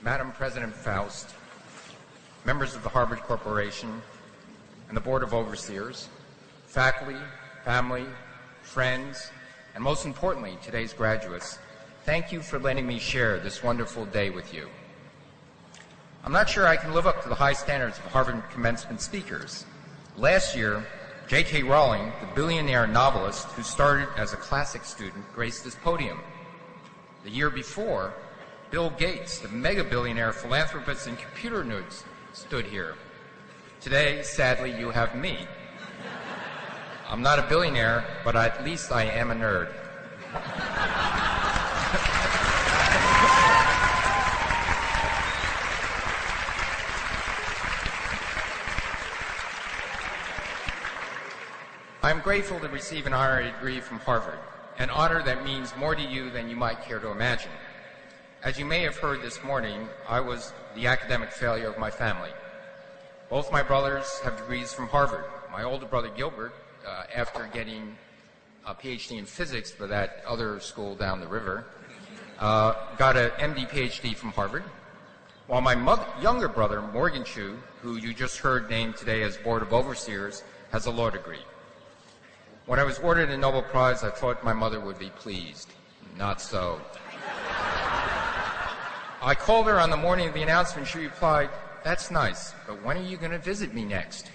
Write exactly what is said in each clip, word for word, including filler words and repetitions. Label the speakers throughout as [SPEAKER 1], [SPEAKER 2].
[SPEAKER 1] Madam President Faust, members of the Harvard Corporation and the Board of Overseers, faculty, family, friends, and most importantly, today's graduates, thank you for letting me share this wonderful day with you. I'm not sure I can live up to the high standards of Harvard commencement speakers. Last year, J K Rowling, the billionaire novelist who started as a classic student, graced this podium. The year before, Bill Gates, the mega-billionaire philanthropist and computer nerds, stood here. Today, sadly, you have me. I'm not a billionaire, but at least I am a nerd. I'm grateful to receive an honorary degree from Harvard, an honor that means more to you than you might care to imagine. As you may have heard this morning, I was the academic failure of my family. Both my brothers have degrees from Harvard. My older brother, Gilbert, uh, after getting a P H D in physics for that other school down the river, uh, got an M D P H D from Harvard, while my mother, younger brother, Morgan Chu, who you just heard named today as Board of Overseers, has a law degree. When I was awarded a Nobel Prize, I thought my mother would be pleased. Not so. I called her on the morning of the announcement. She replied, "That's nice, but when are you going to visit me next?"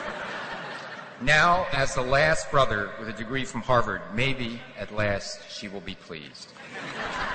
[SPEAKER 1] Now, as the last brother with a degree from Harvard, maybe at last she will be pleased.